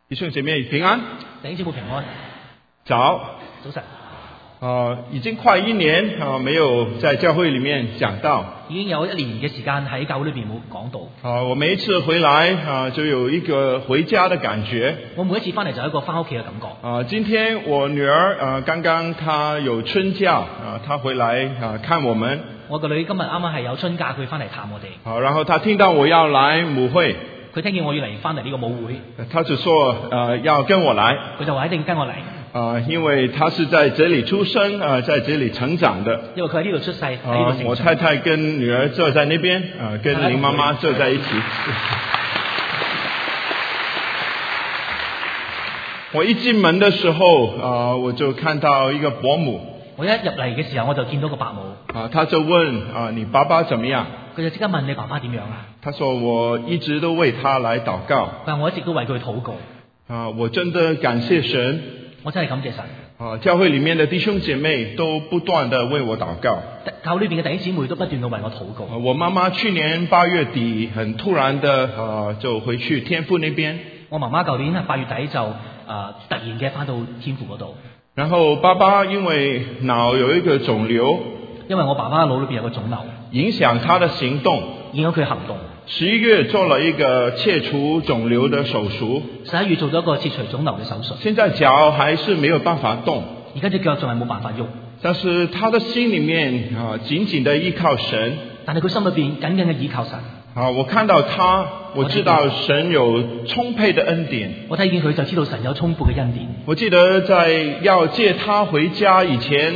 弟兄姐妹平安， 弟兄姊妹平安。 早晨。 已经快1年没有在教会里面講道， 已經有1年嘅時間喺教會裏邊冇講道。 我每一次回來就有一個回家的感覺。 我每一次翻嚟就有一個翻屋企嘅感覺。 今天我女兒剛剛她有春假她回來看我們。 我個女今日啱啱係有春假，佢翻嚟探我哋。 然後她聽到我要來母會。 佢聽見我要嚟翻嚟呢個母會， 他就說要跟我來， 佢就話一定跟我嚟。 因為他是在這裡出生在這裡成長的。 因為佢喺呢度出世，喺呢度成長。 我太太跟女兒坐在那邊跟林媽媽坐在一起。我一進門的時候我就看到一個伯母。 我一入嚟嘅時候，我就見到個伯母。 他就問你爸爸怎麼樣？ 佢就即刻問你爸爸點樣啊？ 他說我一直都為他來禱告。 但我一直都為佢禱告。 我真的感謝神。 我真係感謝神。 教會裏面的弟兄姐妹都不斷地為我禱告。 教會裏邊嘅弟兄姊妹都不斷地為我禱告。 我媽媽去年8月底很突然的就回去天父那邊。 我媽媽舊年8月底就突然嘅返到天父嗰度。 然後爸爸因為腦有一個腫瘤， 因為我爸爸腦裏邊有個腫瘤， 影響他的行動， 影響佢行動。 11月做了一個切除腫瘤的手術 ，11月做咗一個切除腫瘤嘅手術。 現在腳還是沒有辦法動， 而家隻腳仲係冇辦法喐。 但是他的心裏面緊緊的依靠神， 但係佢心裏邊緊緊嘅依靠神。 我看到他，我知道神有充沛的恩典。 我睇見佢就知道神有充沛嘅恩典。 我記得在要接他回家以前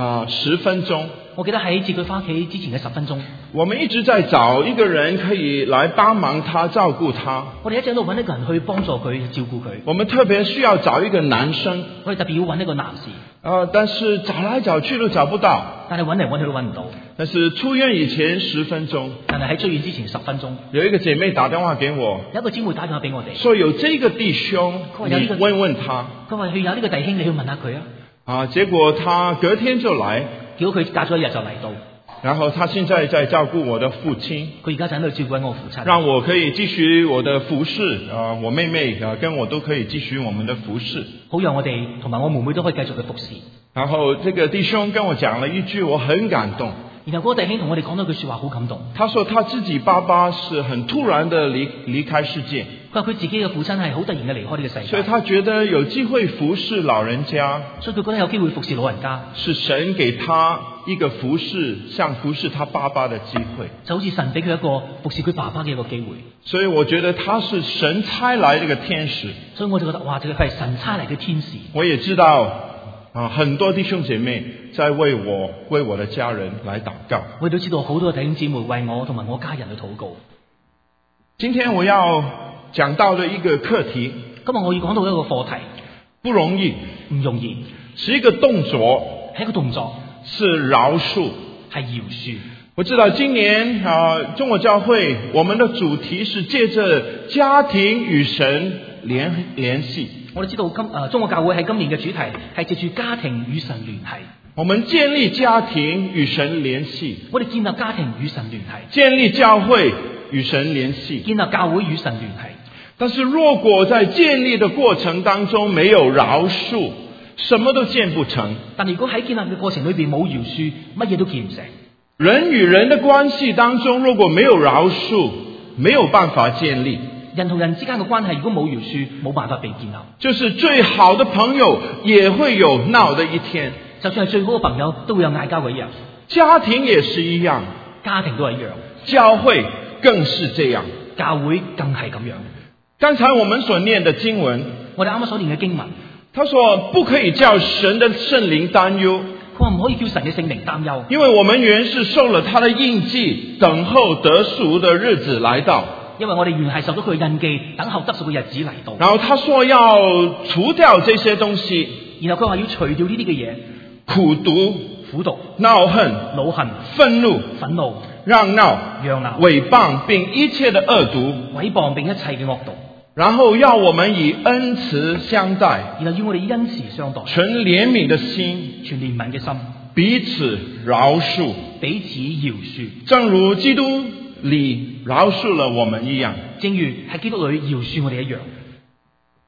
10分鐘， 我記得喺接佢翻屋企之前嘅10分鐘， 我們一直在找一個人可以來幫忙他照顧他。 我哋一直喺度揾一個人去幫助佢照顧佢。 我們特別需要找一個男生， 我哋特別要揾一個男士。 但是找來找去都找不到。 但係揾嚟揾去都揾唔到。 但是出院以前10分鐘， 但係喺出院之前10分鐘， 有一個姐妹打電話給我， 有一個姊妹打電話俾我哋， 說有這個弟兄，你問問他。 佢話佢有呢個弟兄，你去問下佢啊。 結果他隔天就來， 結果佢隔咗1日就嚟到。 然後他現在在照顧我的父親， 佢而家就喺度照顧緊我父親， 讓我可以繼續我的服侍。我妹妹跟我都可以繼續我們的服侍， 好讓我哋同埋我妹妹都可以繼續去服侍。 然後這個弟兄跟我講了一句我很感動， 然後嗰個弟兄同我哋講咗句說話好感動。 他說他自己爸爸是很突然的離開世界， 佢話佢自己嘅父親係好突然嘅離開呢個世界， 所以他覺得有機會服侍老人家， 所以佢覺得有機會服侍老人家， 是神給他一個服侍像服侍他爸爸的機會， 就好似神俾佢一個服侍佢爸爸嘅一個機會。 所以我覺得他是神差來的一個天使， 所以我就覺得哇，佢係神差嚟嘅天使。 我也知道很多弟兄姐妹在為我的家人來禱告。 我都知道好多弟兄姊妹為我同埋我家人去禱告。 今天我要講到的一個課題， 今日我要講到一個課題， 不容易， 唔容易， 是一個動作， 係一個動作， 是饒恕， 係饒恕。我知道今年中國教會我們的主題是借着家庭與神聯繫。 我哋知道中國教會喺今年嘅主題係借住家庭與神聯繫。 我們建立家庭與神聯繫， 我哋建立家庭與神聯繫， 建立教會與神聯繫， 建立教會與神聯繫。 但是若果在建立的過程當中沒有饒恕，什麼都建不成。 但如果喺建立嘅過程裏邊冇饒恕，乜嘢都建唔成。 人與人的關係當中如果沒有饒恕，沒有辦法建立。 人同人之間嘅關係如果冇饒恕，冇辦法被建立。 就是最好的朋友也會有鬧的一天， 就算係最好嘅朋友都會有嗌交嘅一日。 家庭也是一樣， 家庭都係一樣， 教會更是這樣， 教會更係咁樣。 剛才我們所念的經文， 我哋啱啱所念嘅經文， 他說不可以叫神的聖靈擔憂， 佢話唔可以叫神嘅聖靈擔憂， 因為我們原是受了他的印記，等候得贖的日子來到。 因為我哋原係受到佢嘅印記，等候得贖嘅日子嚟到。 然後他說要除掉這些東西， 然後佢話要除掉呢啲嘅嘢， 苦毒、惱恨、憤怒、嚷鬧、毀謗並一切的惡毒， 毀謗並一切嘅惡毒。 然後要我們以恩慈相待， 然後要我哋以恩慈相待， 存憐憫的心， 存憐憫嘅心， 彼此饒恕， 彼此饒恕， 正如基督裏饒恕了我們一樣， 正如喺基督裏饒恕我哋一樣。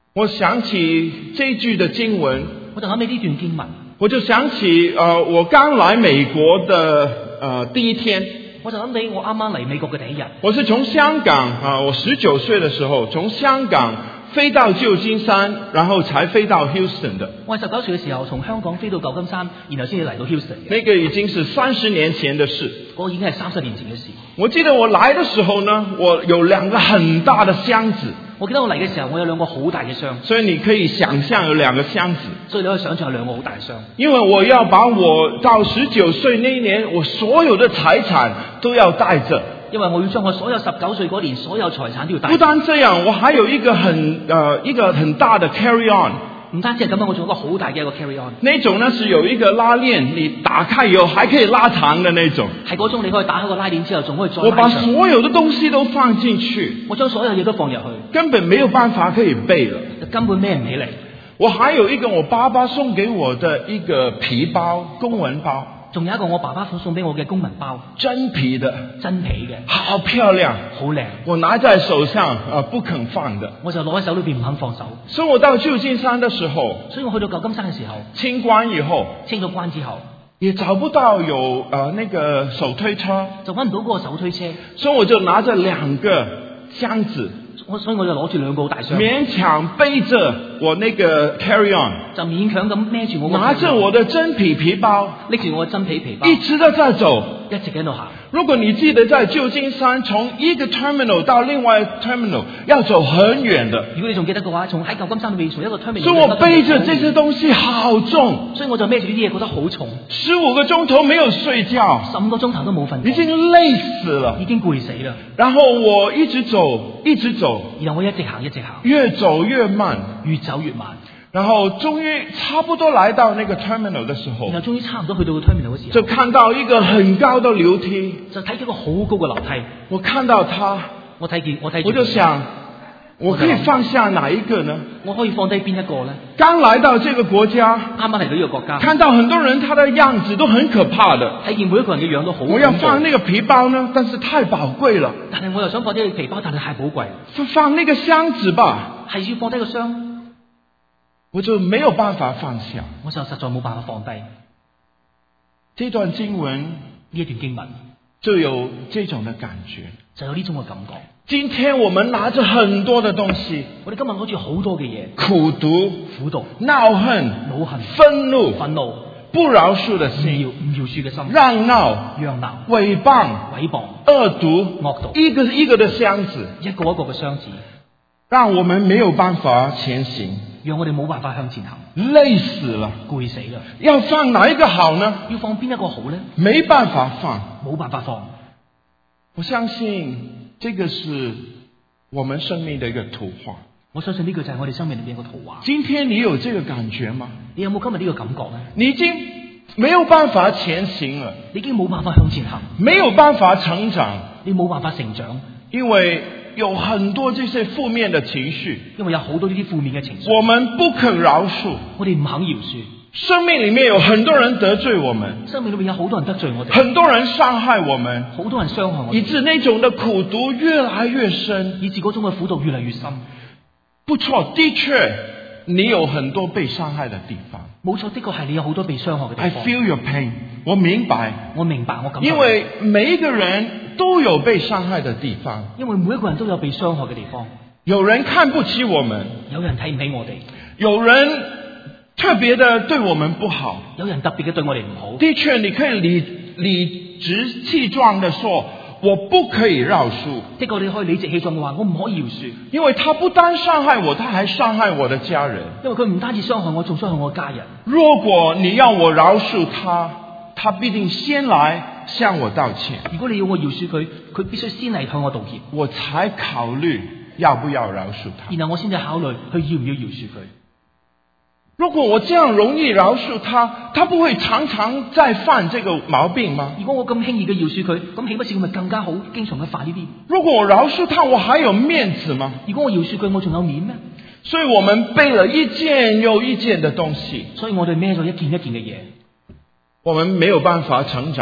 我想起这句的经文， 我就諗起呢段經文， 我就想起我剛來美國的第一天， 我就諗起我啱啱嚟美國嘅第一日。 我是從香港我19歲的時候從香港飛到舊金山，然後才飛到 Houston 的。 我係19歲嘅時候從香港飛到舊金山，然後先至嚟到 Houston 嘅。 那個已經是30年前的事。 嗰個已經係30年前嘅事。 我記得我來的時候呢，我有2個很大的箱子。 我記得我嚟嘅時候，我有2個好大嘅箱。 所以你可以想象有2個箱子。 所以你可以想象有2個好大嘅箱。 因為我要把我到19歲那一年我所有的財產都要帶着。 因為我要將我所有19歲嗰年所有財產都要帶。 不單這樣，我還有一個很大的 carry on。 唔單止係咁樣，我仲有一個好大嘅一個 carry on。 那種呢是有一個拉鏈，你打開以後還可以拉長的那種。 係嗰種你可以打開個拉鏈之後，仲可以再拉長。 我把所有的東西都放進去， 我將所有嘢都放入去， 根本沒有辦法可以背了， 根本孭唔起嚟。 我還有一個我爸爸送給我的一個皮包，公文包。 仲有一個我爸爸送俾我嘅公文包， 真皮的， 真皮嘅， 好漂亮， 好靚。 我拿在手上不肯放的， 我就攞喺手裏邊唔肯放手。 所以我到舊金山的時候， 所以我去到舊金山嘅時候， 清關以後， 清咗關之後， 也找不到有那個手推車， 就揾唔到嗰個手推車， 所以我就拿着2個箱子。 所以我就攞住2個好大箱， 勉強背着我那個 carry on， 就勉強咁孭住我， 拿着我的真皮皮包， 拎住我嘅真皮皮包， 一直都在走， 一直喺度行。 如果你記得在舊金山從一個 terminal 到另外一個 terminal 要走很遠的， 如果你仲記得嘅話，從喺舊金山裏面從一個 terminal， 所以我背着這些東西好重， 所以我就孭住呢啲嘢覺得好重 ，15個鐘頭沒有睡覺 ，15個鐘頭都冇瞓， 已經累死了， 已經攰死啦。 然後我一直走，一直走， 然後我一直行，一直行， 越走越慢， 越走越慢。 然後終於差不多來到那個 terminal 的時候， 然後終於差唔多去到個 terminal 嘅時候， 就看到一個很高的樓梯， 就睇見個好高嘅樓梯。 我看到它， 我就想，我可以放下哪一個呢？ 我可以放低邊一個呢？ 剛來到這個國家， 啱啱嚟到呢個國家， 看到很多人他的樣子都很可怕的， 睇見每一個人嘅樣都好。 我要放那個皮包呢，但是太寶貴了。 但係我又想放低個皮包，但係太寶貴。 放那個箱子吧， 係要放低個箱。 我就沒有辦法放下， 我就實在冇辦法放低。 這段經文， 呢一段經文就有這種的感覺， 就有呢種嘅感覺。 今天我們拿着很多的東西， 我哋今日攞住好多嘅嘢， 苦毒、惱恨、憤怒、不饒恕的心、 唔饒恕嘅心、 嚷鬧、毀謗、惡毒、一個一個的箱子， 一個一個嘅箱子， 讓我們沒有辦法前行， 讓我哋冇辦法向前行， 累死了， 攰死啦。 要放哪一個好呢？ 要放邊一個好呢？ 沒辦法放， 冇辦法放。 我相信這個是我們生命的一個圖畫。 我相信呢個就係我哋生命裏邊一個圖畫。 今天你有這個感覺嗎？ 你有冇今日呢個感覺呢？ 你已經沒有辦法前行了， 你已經冇辦法向前行， 沒有辦法成長， 你冇辦法成長， 因為有很多這些負面的情緒， 因為有好多呢啲負面嘅情緒， 我們不肯饒恕， 我哋唔肯饒恕。 生命裏面有很多人得罪我們， 生命裏面有好多人得罪我哋， 很多人傷害我們， 好多人傷害我哋， 以致那種的苦毒越來越深， 以致嗰種嘅苦毒越嚟越深。 不錯，的確你有很多被傷害的地方， 冇錯，的確係你有好多被傷害嘅地方。 I feel your pain， 我明白， 我感受， 因為每一個人都有被傷害的地方， 因為每一個人都有被傷害嘅地方。 有人看不起我們， 有人睇唔起我哋， 有人特別的對我們不好， 有人特別嘅對我哋唔好。 的確你可以理直氣壯的說，我不可以饒恕。 的確你可以理直氣壯嘅話，我唔可以饒恕， 因為他不單傷害我，他還傷害我的家人。 因為佢唔單止傷害我，仲傷害我家人。 如果你要我饒恕他，他必定先來向我道歉。 如果你要我饒恕佢，佢必須先嚟向我道歉， 我才考慮要不要饒恕他。 然後我先至考慮佢要唔要饒恕佢。 如果我這樣容易饒恕他，他不會常常再犯這個毛病嗎？ 如果我咁輕易嘅饒恕佢，咁豈不是佢咪更加好，經常去犯呢啲？ 如果我饒恕他，我還有面子嗎？ 如果我饒恕佢，我仲有面咩？ 所以我們背了一件又一件的東西， 所以我哋孭咗一件一件嘅嘢， 我們沒有辦法成長，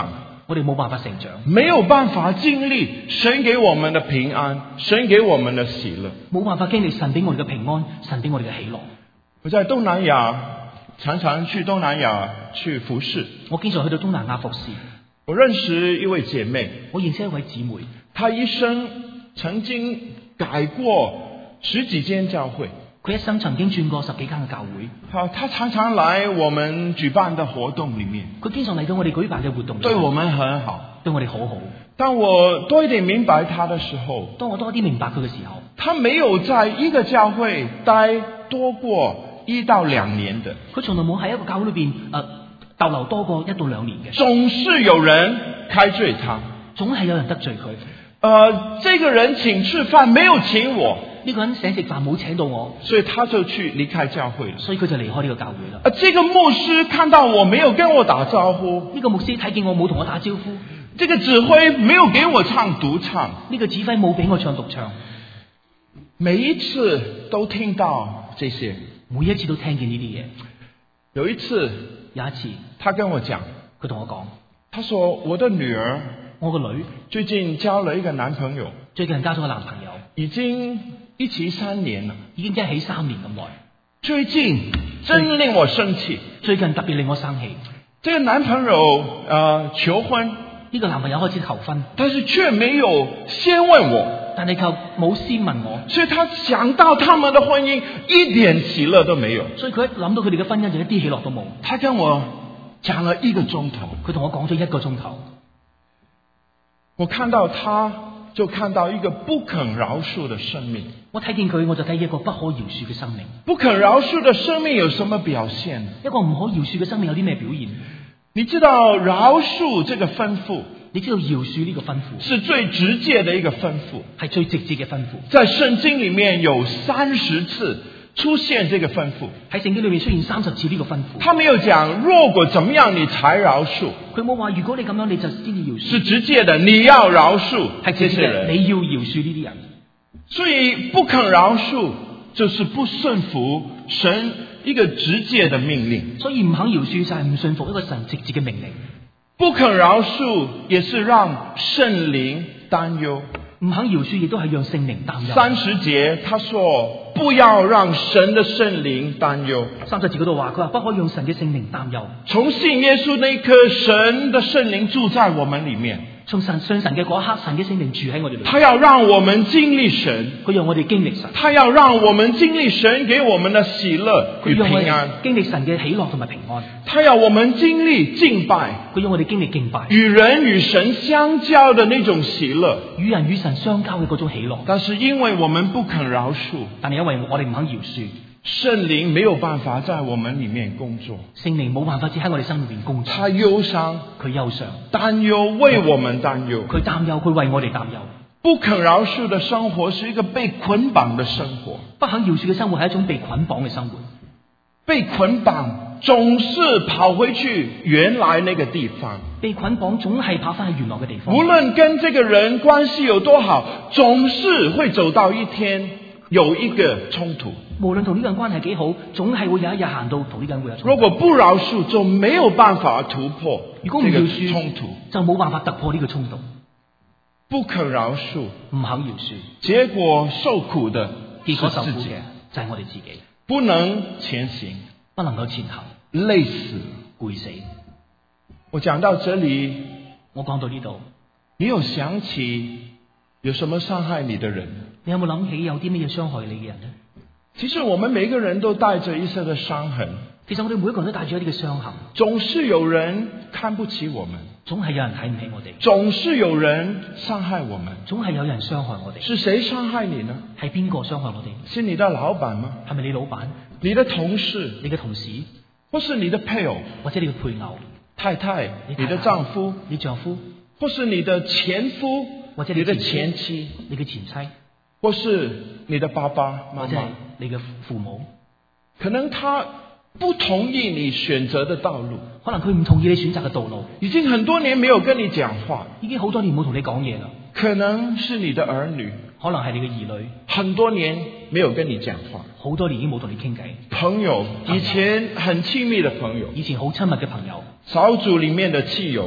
我哋冇辦法成長， 没有办法经历神给我们的平安，神给我们的喜乐。 冇辦法經歷神俾我哋嘅平安，神俾我哋嘅喜樂。 我在東南亞常常去東南亞去服侍， 我經常去到東南亞服侍。 我認識一位姐妹， 我認識一位姊妹， 她一生曾經改過10幾間教會， 佢一生曾經轉過10幾間嘅教會。 她常常來我們舉辦的活動裡面， 佢經常嚟到我哋舉辦嘅活動， 對我們很好， 對我哋好好。 當我多一點明白她的時候， 當我多啲明白佢嘅時候， 她沒有在一個教會待多過1到2年的， 佢從來冇喺一個教會裏邊逗留多過1到2年嘅。 總是有人開罪她， 總係有人得罪佢。 這個人請吃飯沒有請我， 呢個人請食飯冇請到我， 所以他就去離開教會了。 所以佢就離開呢個教會啦。 這個牧師看到我沒有跟我打招呼， 呢個牧師睇見我冇同我打招呼， 這個指揮沒有給我唱獨唱， 呢個指揮冇俾我唱獨唱， 每一次都聽到這些， 每一次都聽見呢啲嘢。 有一次，他跟我講， 佢同我講， 他說我的女兒， 我個女最近交了一個男朋友， 最近交咗個男朋友， 已經一起3年了， 已經一起3年咁耐。 最近真令我生氣， 最近特別令我生氣。 這個男朋友求婚， 呢個男朋友開始求婚， 但是卻沒有先問我， 但係佢冇先問我， 所以他想到他們的婚姻一點喜樂都沒有， 所以佢一諗到佢哋嘅婚姻就一啲喜樂都冇。 他跟我講了1個鐘頭， 佢同我講咗1個鐘頭。 我看到他，就看到一個不肯饒恕的生命。 我睇見佢，我就睇見一個不可饒恕嘅生命。 不肯饒恕的生命有什麼表現呢？ 一個唔可饒恕嘅生命有啲咩表現？ 你知道饒恕這個吩咐， 你知道饒恕呢個吩咐是最直接的一個吩咐， 係最直接嘅吩咐。 在聖經裡面有30次出現這個吩咐， 喺聖經裏面出現30次呢個吩咐。 他沒有講如果怎麼樣你才饒恕， 佢冇話如果你咁樣你就先至饒恕， 是直接的，你要饒恕係直接嘅，你要饒恕呢啲人。 所以不肯饒恕就是不順服神一個直接的命令， 所以唔肯饒恕就係唔順服一個神直接嘅命令。 不肯饒恕也是讓聖靈擔憂， 唔肯饒恕亦都係讓聖靈擔憂。 30節他說不要讓神的聖靈擔憂 ，30節嗰度話佢話不可讓神嘅聖靈擔憂。 從信耶穌那一刻，神的聖靈住在我們裡面， 從信神嘅嗰一刻，神嘅聖靈住喺我哋裏面。 他要讓我們經歷神， 佢讓我哋經歷神。 他要讓我們經歷神給我們的喜樂與平安， 經歷神嘅喜樂同埋平安。 他要我們經歷敬拜， 佢讓我哋經歷敬拜， 與人與神相交的那種喜樂， 與人與神相交嘅嗰種喜樂。 但是因為我們不肯饒恕， 但係因為我哋唔肯饒恕， 聖靈沒有辦法在我們裡面工作， 聖靈冇辦法只喺我哋心裏邊工作。 他憂傷， 佢憂傷， 擔憂，為我們擔憂， 佢擔憂，佢為我哋擔憂。 不肯饒恕的生活是一個被捆綁的生活， 不肯饒恕嘅生活係一種被捆綁嘅生活。 被捆綁總是跑回去原來那個地方， 被捆綁總係跑返去原來嘅地方。 無論跟這個人關係有多好，總是會走到一天有一個衝突。 無論同呢個人關係幾好，總係會有一日行到同呢個人會有衝突。 如果不饒恕，就沒有辦法突破這個衝突， 就冇辦法突破呢個衝突。 不肯饒恕， 唔肯饒恕， 結果受苦的結果受苦嘅就係我哋自己。 不能前行， 不能夠前行， 累死， 攰死。 我講到這裡， 我講到呢度， 你有想起有什麼傷害你的人？ 你有冇諗起有啲咩嘢傷害你嘅人呢？ 其實我們每個人都帶着一些的傷痕。 其實我哋每一個人都帶住一啲嘅傷痕。 總是有人看不起我們， 總係有人睇唔起我哋。 總是有人傷害我們， 總係有人傷害我哋。 是誰傷害你呢？ 係邊個傷害我哋？ 是你的老闆嗎？ 係咪你老闆？ 你的同事？ 你嘅同事？ 或是你的配偶？ 或者你嘅配偶？ 太太？你的丈夫？ 你丈夫？ 或是你的前夫？ 或者你的前妻？ 你嘅前妻？ 或是你的爸爸媽媽？ 你嘅父母？ 可能他不同意你選擇的道路， 可能佢唔同意你選擇嘅道路， 已經很多年沒有跟你講話， 已經好多年冇同你講嘢啦。 可能是你的兒女， 可能係你嘅兒女， 很多年沒有跟你講話， 好多年已經冇同你傾偈。 朋友，以前很親密的朋友， 以前好親密嘅朋友， 小組裡面的親友，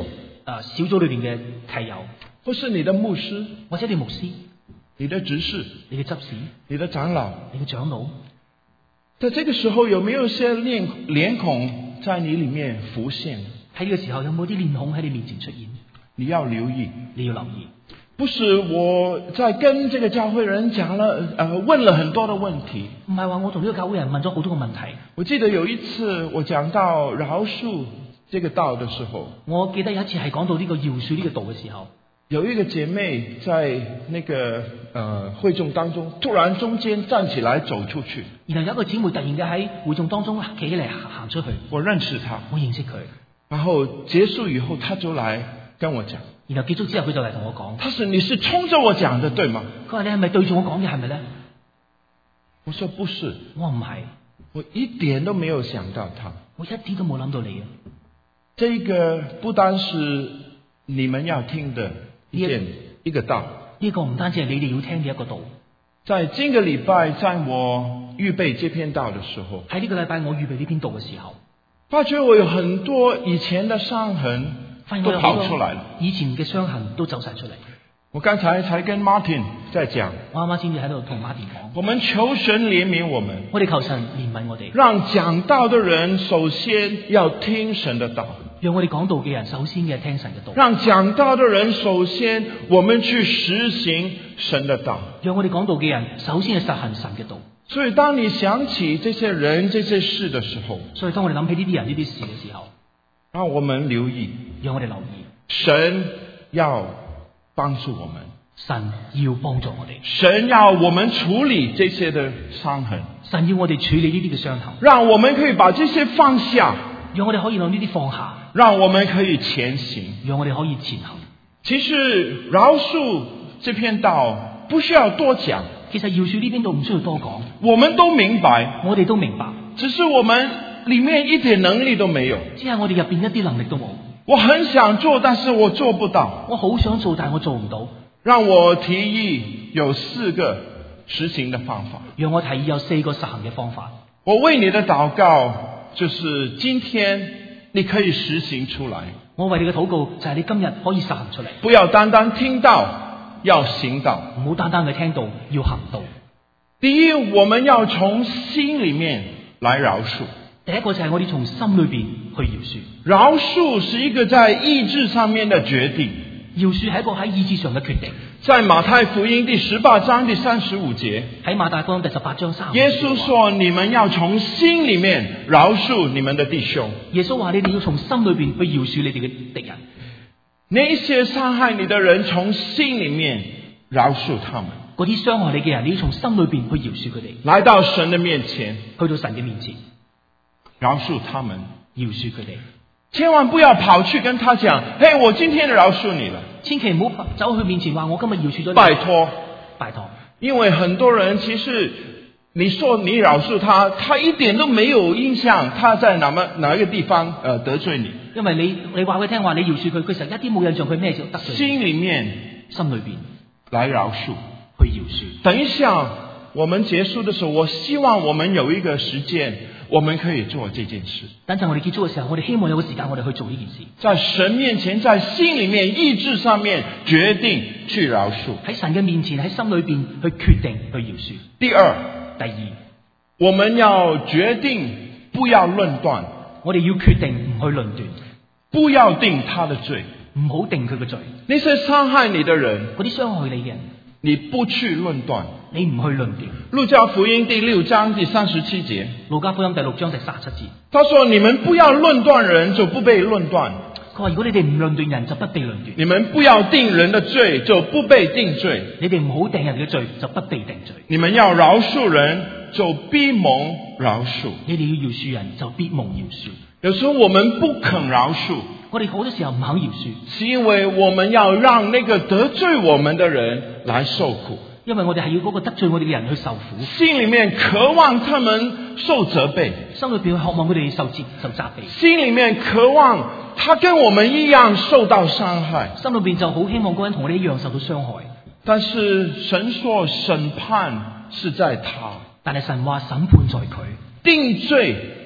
小組裏邊嘅契友， 或是你的牧師、 或者你牧師、 你的執事、 你嘅執事、 你的長老、 你嘅長老， 在這個時候有沒有些臉孔在你裏面浮現？ 喺呢個時候有冇啲臉孔喺你面前出現？ 你要留意， 你要留意。 不是我在跟這個教會人講了，問了很多的問題。 唔係話我同呢個教會人問咗好多個問題。 我記得有一次我講到饒恕這個道的時候，我記得有一次係講到呢個饒恕呢個道嘅時候，有一個姐妹在那個會眾當中，突然中間站起來走出去。然後有一個姊妹突然間喺會眾當中企起嚟行出去。我認識她，我認識佢。然後結束以後，她就來跟我講。然後結束之後，佢就嚟同我講：他說你是衝着我講的，對嗎？佢話你係咪對住我講嘅，係咪咧？我說不是，我唔係，我一點都沒有想到他，我一啲都冇諗到你啊！這個不單是你們要聽的一個道，呢個唔單止係你哋要聽嘅一個道。在這個禮拜，在我預備這篇道的時候，喺呢個禮拜我預備呢篇道嘅時候，發覺我有很多以前的傷痕都跑出來了，以前嘅傷痕都走晒出嚟。我剛才才跟 Martin 在講，我啱啱先至喺度同 Martin 講，我們求神憐憫我們，我哋求神憐憫我哋，讓講道的人首先要聽神的道，讓我哋講道嘅人首先嘅聽神嘅道，讓講道的人首先我們去實行神的道，讓我哋講道嘅人首先去實行神嘅道。所以當你想起這些人這些事的時候，所以當我哋諗起呢啲人呢啲事嘅時候，讓我們留意，讓我哋留意，神要幫助我們，神要幫助我哋，神要我們處理這些的傷痕，神要我哋處理呢啲嘅傷痕，讓我們可以把這些放下，讓我哋可以將呢啲放下，讓我們可以前行，讓我哋可以前行。其實饒恕這篇道不需要多講，其實饒恕呢篇道唔需要多講，我們都明白，我哋都明白，只是我們裏面一點能力都沒有，只係我哋入邊一啲能力都冇。我很想做，但是我做不到。我好想做，但係我做唔到。讓我提議有4個實行的方法。讓我提議有4個實行嘅方法。我為你的禱告就是今天你可以實行出來。我為你嘅禱告就係你今日可以實行出嚟。不要單單聽到，要行道。唔好單單嘅聽到，要行道。第一，我們要從心裏面來饒恕。第一個就係我哋從心裏邊去饒恕。饒恕是一個在意志上面的決定。饒恕係一個喺意志上嘅決定。在馬太福音第18章第35節，喺馬太福音第18章35節，耶穌說：你們要從心裏面饒恕你們的弟兄。耶穌話：你哋要從心裏邊去饒恕你哋嘅敵人。那些傷害你的人，從心裏面饒恕他們。嗰啲傷害你嘅人，你要從心裏邊去饒恕佢哋。來到神的面前，去到神嘅面前。饒恕他們，饒恕佢哋，千萬不要跑去跟他講：嘿，我今天饒恕你了。千祈唔好走去面前話：我今日饒恕咗你。拜託，拜託。因為很多人其實你說你饒恕他，他一點都沒有印象，他在哪一個地方得罪你。因為你話佢聽話，你饒恕佢，佢實一啲冇印象，佢咩就得罪你。心裏邊來饒恕，去饒恕。等一下我們結束的時候，我希望我們有一個時間，我們可以做這件事。等陣我哋結束嘅時候，我哋希望有個時間，我哋去做呢件事。在神面前，在心裏面、意志上面決定去饒恕。喺神嘅面前，喺心裏邊去決定去饒恕。第二，我們要決定不要論斷。我哋要決定唔去論斷，不要定他的罪，唔好定佢嘅罪。那些傷害你的人，嗰啲傷害你嘅人，你不去論斷，你唔去論斷。路加福音第6章第37節，路加福音第6章第37節，他說：你們不要論斷人，就不被論斷。佢話：如果你哋唔論斷人，就不被論斷。你們不要定人的罪，就不被定罪。你哋唔好定人嘅罪，就不被定罪。你們要饒恕人，就必蒙饒恕。你哋要饒恕人，就必蒙饒恕。有時候我們不肯饒恕，我哋好多時候唔肯饒恕，是因為我們要讓那個得罪我們的人來受苦。因為我哋係要嗰個得罪我哋嘅人去受苦，心裏面渴望他們受責備，心裏邊渴望佢哋受責備，心裏面渴望他跟我們一樣受到傷害，心裏邊就好希望嗰個人同我哋一樣受到傷害。但是神說審判是在他，但係神話審判在佢，定罪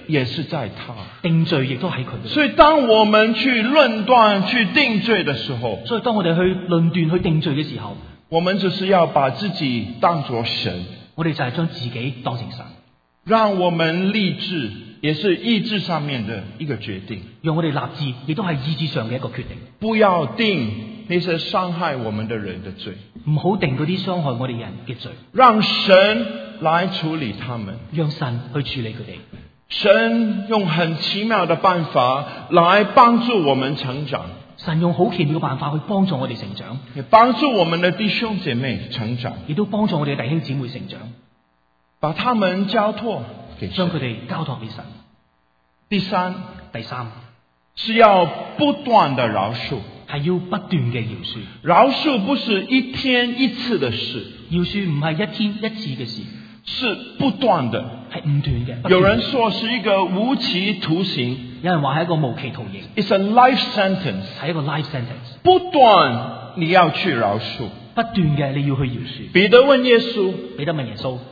也是在他， 定罪亦都喺佢。 所以當我們去論斷、去定罪的時候， 所以當我哋去論斷、去定罪嘅時候， 我們就是要把自己當作神， 我哋就係將自己當成神， 讓我們立志，也是意志上面的一個決定， 讓我哋立志，亦都係意志上嘅一個決定， 不要定那些傷害我們的人的罪， 唔好定嗰啲傷害我哋人嘅罪， 讓神來處理他們， 讓神去處理佢哋。 神用很奇妙的辦法來幫助我們成長， 神用好奇妙嘅辦法去幫助我哋成長， 也幫助我們的弟兄姐妹成長， 亦都幫助我哋嘅弟兄姊妹成長， 把他們交託給神， 將佢哋交託俾神。 第三是要不斷的饒恕， 係要不斷嘅饒恕。 饒恕不是一天一次的事， 饒恕唔係一天一次嘅事， 是不斷的， 係唔斷嘅。 有人說是一個無期徒刑， 有人話係一個無期徒刑。 It's a life sentence， 係一個 life sentence。 不斷你要去饒恕， 不斷嘅你要去饒恕。 彼得問耶穌， 彼得問耶穌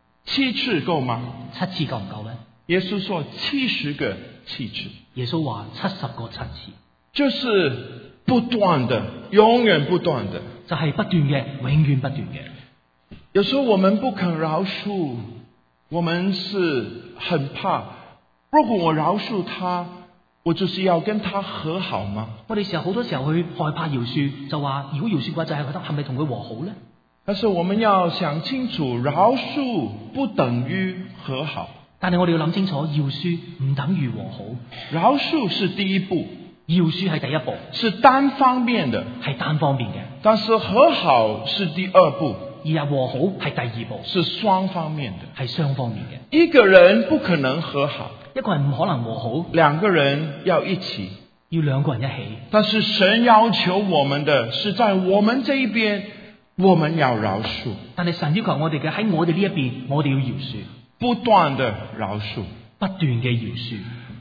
7次夠嗎 ？7次夠唔夠呢？ 耶穌說70個7次。 耶穌話70個7次， 就是不斷的，永遠不斷的， 就係不斷嘅，永遠不斷嘅。 有時候我們不肯饒恕，我們是很怕，如果我饒恕他，我就是要跟他和好嗎？ 我哋好多時候去害怕饒恕，就話如果饒恕嘅話，就係覺得係咪同佢和好呢？ 但是我們要想清楚，饒恕不等於和好。 但係我哋要諗清楚，饒恕唔等於和好。 饒恕是第一步， 饒恕係第一步， 是單方面的， 係單方面嘅。 但是和好是第二步， 而係和好係第二步， 是雙方面的， 係雙方面嘅。 一個人不可能和好， 一個人唔可能和好， 兩個人要一起， 要兩個人一起。 但是神要求我們的是在我們這一邊，我們要饒恕。 但係神要求我哋嘅喺我哋呢一邊，我哋要饒恕。 不斷的饒恕， 不斷嘅饒恕。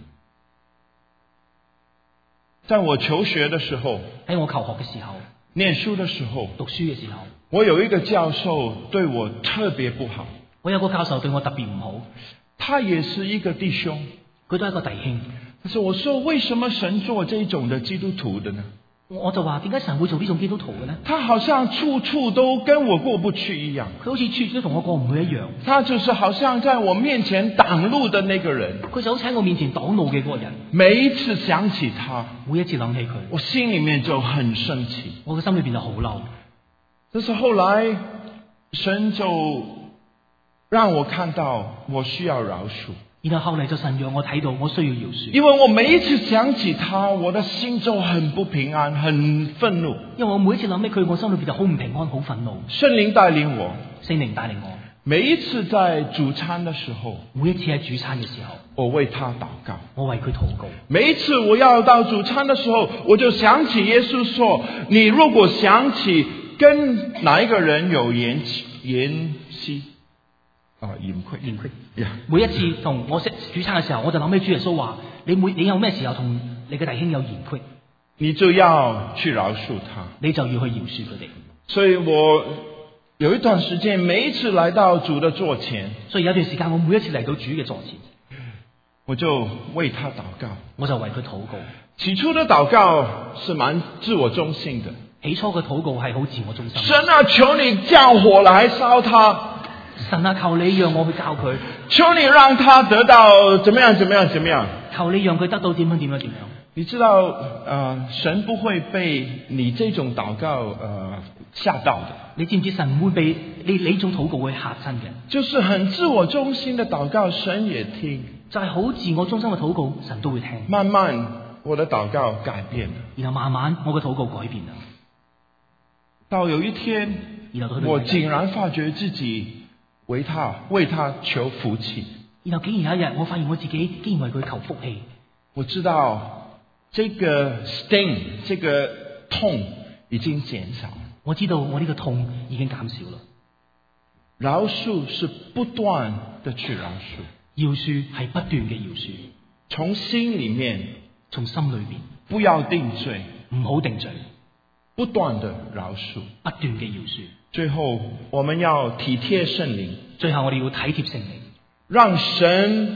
在我求學的時候， 喺我求學嘅時候， 念書的時候， 讀書嘅時候， 我有一個教授對我特別不好。 我有個教授對我特別唔好， 他也是一個弟兄， 佢都係一個弟兄。 但是我說，為什麼神做這種的基督徒的呢？ 我就話點解神會做呢種基督徒嘅呢？ 他好像處處都跟我過不去一樣， 佢好似處處都同我過唔去一樣。 他就是好像在我面前擋路的那個人， 佢就好似喺我面前擋路嘅嗰個人。 每一次想起他， 每一次諗起佢， 我心裏面就很生氣， 我嘅心裏邊就好嬲。 但是後來神就讓我看到我需要饒恕。 然後後嚟就神讓我睇到我需要饒恕， 因為我每一次想起他，我的心就很不平安，很憤怒。 因為我每一次諗起佢，我心裏邊就好唔平安，好憤怒。 聖靈帶領我， 聖靈帶領我。 每一次在主餐的時候， 每一次喺主餐嘅時候， 我為他禱告， 我為佢禱告。 每一次我要到主餐的時候，我就想起耶穌說：你如果想起跟哪一個人有嫌隙。嫌隙。 每一次同我食主餐嘅時候，我就諗起主耶穌話：你有咩時候同你嘅弟兄有嫌隙， 你就要去饒恕他， 你就要去饒恕佢哋。 所以我有一段時間，每一次來到主的座前， 所以有段時間我每一次嚟到主嘅座前， 我就為他禱告， 我就為佢禱告。 起初的禱告是蠻自我中心的， 起初嘅禱告係好自我中心。 神啊，求你降火來燒他。 神啊，求你讓我去教佢， 求你讓他得到怎麼樣？ 求你讓佢得到點樣？ 你知道，神不會被你這種禱告嚇到的。 你知唔知神唔會被你呢種禱告會嚇親嘅？ 就是很自我中心的禱告，神也聽。 就係好自我中心嘅禱告，神都會聽。 慢慢我的禱告改變了， 然後慢慢我嘅禱告改變啦。 到有一天，我竟然發覺自己為他求福氣， 然後竟然有一日，我發現我自己竟然為佢求福氣。 我知道這個 sting，這個痛已經減少。 我知道我呢個痛已經減少啦。 饒恕是不斷的去饒恕， 饒恕係不斷嘅饒恕， 從心裏面， 從心裏邊， 不要定罪， 唔好定罪， 不斷的饒恕， 不斷嘅饒恕。 最後我們要體貼聖靈， 最後我哋要體貼聖靈， 讓神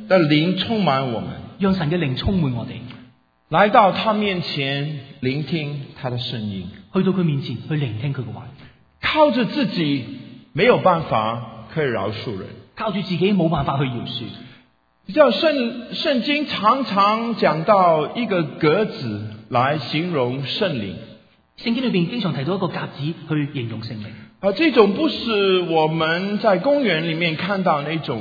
的靈充滿我們， 讓神嘅靈充滿我哋， 來到他面前聆聽他的聲音， 去到佢面前去聆聽佢嘅話。 靠着自己沒有辦法可以饒恕人， 靠住自己冇辦法去饒恕。 你知道聖經常常講到一個鴿子來形容聖靈， 聖經裏邊經常提到一個鴿子去形容聖靈。 這種不是我們在公園裏面看到那種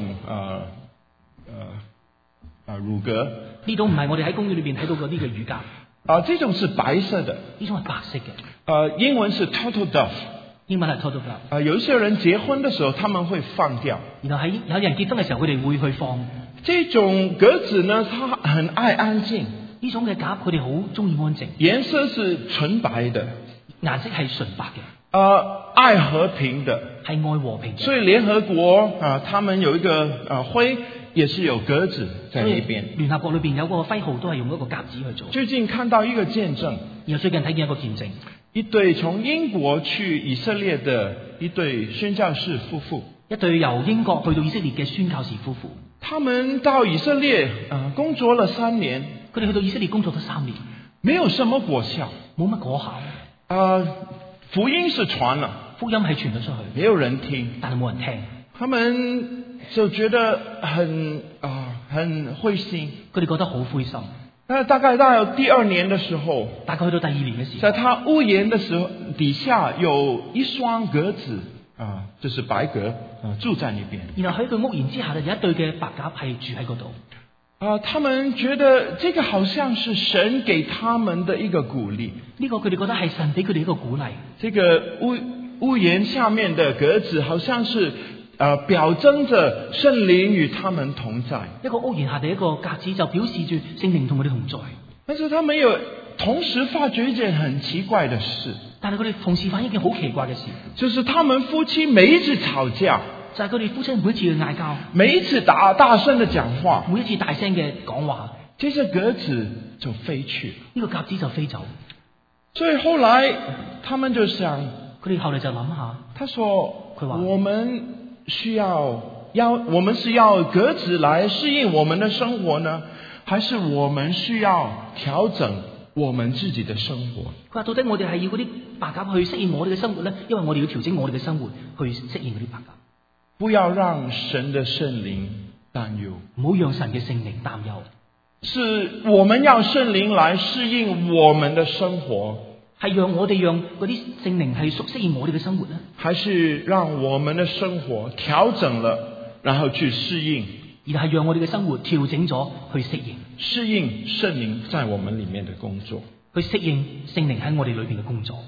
乳鴿， 呢種唔係我哋喺公園裏邊睇到嗰啲嘅乳鴿。 這種是白色的， 呢種係白色嘅。 英文是 turtle dove。 英文係 turtle dove。 有一些人結婚的時候，他們會放掉。 然後喺有人結婚嘅時候，佢哋會去放。 這種鴿子呢，它很愛安靜。 呢種嘅鴿，佢哋好中意安靜。 顏色是純白的， 顏色係純白嘅。 愛和平的， 係愛和平的。 所以聯合國他們有一個徽，也是有鴿子在那邊。 聯合國裏邊有個徽號都係用一個鴿子去做。 最近看到一個見證， 然後最近睇見一個見證， 一對從英國去以色列的一對宣教士夫婦， 一對由英國去到以色列嘅宣教士夫婦， 他們到以色列工作了3年， 佢哋去到以色列工作咗3年， 沒有什麼果效， 冇乜果效。 福音是傳了， 福音係傳咗出去， 沒有人聽， 但係冇人聽， 他們就覺得很灰心， 佢哋覺得好灰心。 大概到第2年的時候， 大概去到第2年嘅時候， 在他屋檐的時候底下有一雙鴿子就是白鴿住在那邊。 然後喺佢屋檐之下呢，有一對嘅白鴿係住喺嗰度。 他們覺得這個好像是神給他們的一個鼓勵。 呢個佢哋覺得係神俾佢哋一個鼓勵。 這個屋檐下面的鴿子好像是表徵着聖靈與他們同在。 一個屋檐下的一個鴿子就表示住聖靈同佢哋同在。 但是他們有同時發覺一件很奇怪的事。 但係佢哋同時發現一件好奇怪嘅事， 就是他們夫妻每一次吵架， 就係佢哋夫妻每一次去嗌交， 每一次大聲的講話， 每一次大聲嘅講話， 這隻鴿子就飛去， 呢個鴿子就飛走。 所以後來他們就想， 佢哋後來就諗下， 他說， 佢話我們是要鴿子來適應我們的生活呢，還是我們需要調整我們自己的生活？ 佢話到底我哋係要嗰啲白鴿去適應我哋嘅生活呢？因為我哋要調整我哋嘅生活去適應嗰啲白鴿。 不要讓神的聖靈擔憂， 唔好讓神嘅聖靈擔憂。 是我們要聖靈來適應我們的生活， 係讓嗰啲聖靈係適應我哋嘅生活呢？還是讓我們的生活調整了，然後去適應？ 而係讓我哋嘅生活調整咗去適應聖靈在我們裏面的工作， 去適應聖靈喺我哋裏邊嘅工作。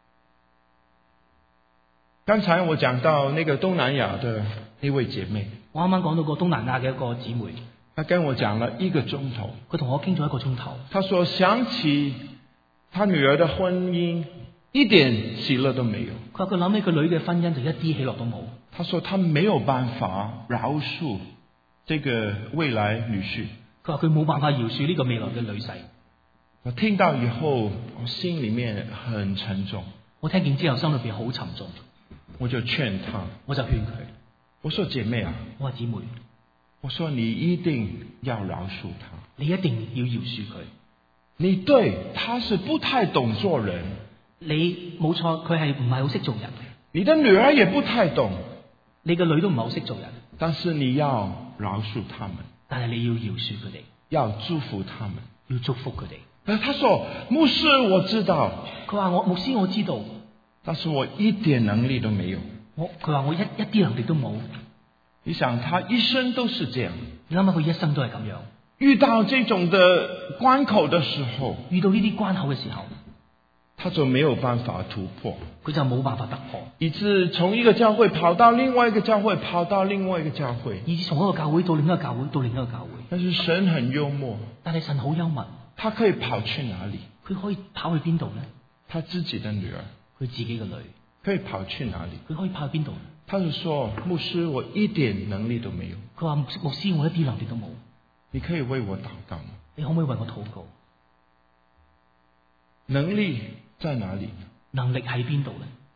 剛才我講到那個東南亞的那位姐妹， 我啱啱講到個東南亞嘅一個姊妹， 她跟我講了1個鐘頭， 佢同我傾咗1個鐘頭。 她說想起她女兒的婚姻，一點喜樂都沒有。 佢話佢諗起個女嘅婚姻就一啲喜樂都冇。 她說她沒有辦法饒恕這個未來女婿。 佢話佢冇辦法饒恕呢個未來嘅女婿。 我聽到以後，我心裏面很沉重。 我聽見之後，心裏邊好沉重。 我就勸他， 我就勸佢， 我說姐妹啊， 我話姊妹， 我說你一定要饒恕他， 你一定要饒恕佢。 你對他是不太懂做人， 你冇錯，佢係唔係好識做人。 你的女兒也不太懂， 你個女都唔係好識做人。 但是你要饒恕他們， 但係你要饒恕佢哋， 要祝福他們， 要祝福佢哋。 他說牧師我知道， 佢話牧師我知道， 但是我一點能力都沒有。 佢話我一啲能力都冇。 你想他一生都是這樣， 你諗下佢一生都係咁樣。 遇到這種的關口的時候， 遇到呢啲關口嘅時候， 他就沒有辦法突破， 佢就冇辦法突破， 以致從一個教會跑到另外一個教會，跑到另外一個教會， 以致從一個教會到另一個教會，到另一個教會。 但是神很幽默， 但係神好幽默， 他可以跑去哪裡？ 佢可以跑去邊度呢？ 他自己的女兒， 佢自己嘅女可以跑去哪裡？ 佢可以跑去邊度？ 他就說牧師我一點能力都沒有。 佢話牧師我一啲能力都冇。 你可以為我禱告嗎？ 你可唔可以為我禱告？ 能力在哪裡？ 能力喺邊度呢？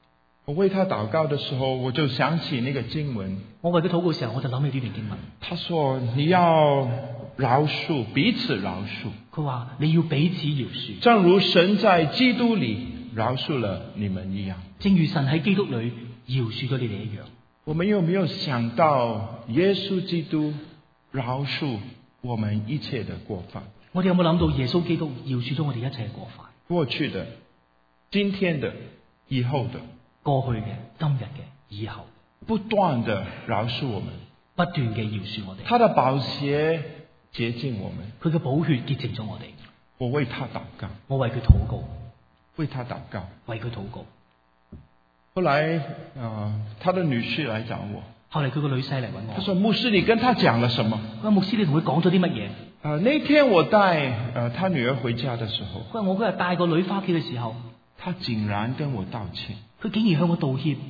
我为他祷告的时候，我就想起那个經文。 我為佢禱告嘅時候，我就諗起呢段經文。 他說你要饒恕，彼此饒恕。 佢話你要彼此饒恕， 正如神在基督裏饒恕了你們一樣。 正如神喺基督裏饒恕咗你哋一樣。 我們有沒有想到耶穌基督饒恕我們一切的過犯？ 我哋有冇諗到耶穌基督饒恕咗我哋一切嘅過犯？ 過去的、今天的、以後的。 過去嘅、今日嘅、以後， 不斷的饒恕我們， 不斷嘅饒恕我哋。 他的寶血潔淨我們， 佢嘅寶血潔淨咗我哋。 我為他禱告， 我為佢禱告， 為他禱告， 為佢禱告。 後來他的女婿來找我， 後嚟佢個女婿嚟揾我， 他說牧師，你跟他講了什麼？ 佢話牧師，你同佢講咗啲乜嘢？ 那天我帶他女兒回家的時候， 佢話我嗰日帶個女返屋企嘅時候， 他竟然跟我道歉。 佢竟然向我道歉，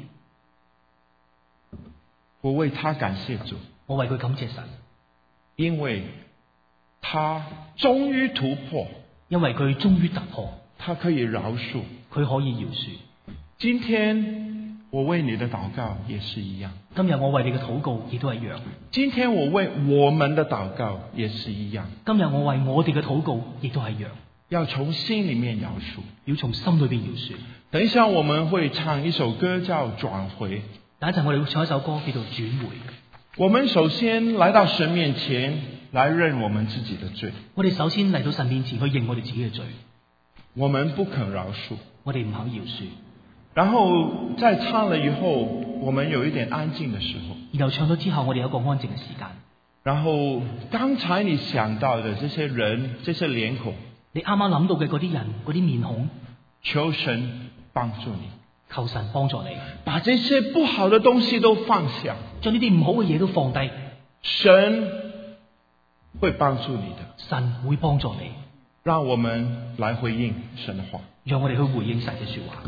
我為他感謝主， 我為佢感謝神， 因為他終於突破， 因為佢終於突破， 他可以饒恕， 佢可以饒恕。 今天我為你的禱告也是一樣， 今日我為你嘅禱告亦都係一樣。 今天我為我們的禱告也是一樣， 今日我為我哋嘅禱告亦都係一樣。 要從心裏面饒恕， 要從心裏邊饒恕。 等一下我們會唱一首歌叫轉回， 等一陣我哋會唱一首歌叫做轉回。 我們首先來到神面前來認我們自己的罪。 我哋首先嚟到神面前去認我哋自己嘅罪。 我們不肯饒恕， 我哋唔肯饒恕。 然後在唱了以後，我們有一點安靜的時候。 然後唱咗之後，我哋有一個安靜嘅時間。 然後剛才你想到的這些人、這些臉孔， 你啱啱諗到嘅嗰啲人、嗰啲面孔， 求神幫助你， 求神幫助你， 把這些不好的東西都放下， 將呢啲唔好嘅嘢都放低。 神會幫助你的， 神會幫助你。 讓我們來回應神的話， 讓我哋去回應神嘅說話。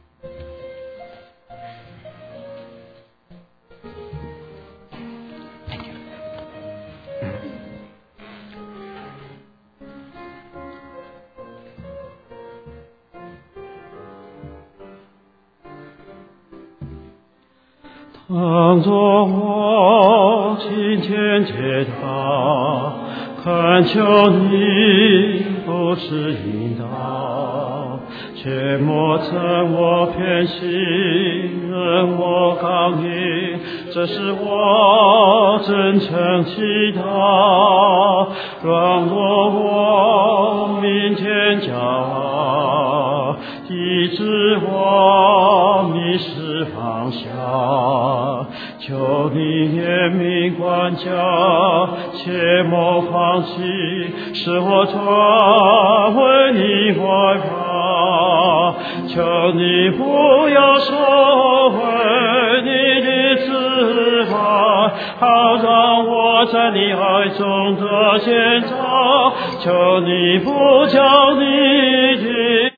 當作我今天接他，懇求你不是引導，切莫趁我偏心，任我剛硬，這是我真誠祈禱，軟弱我明天驕傲，醫治我迷失方向，求你嚴明管教，切莫放棄，使我轉回你懷抱，求你不要收回你的慈愛，好讓我在你愛中得建造，求你不叫你的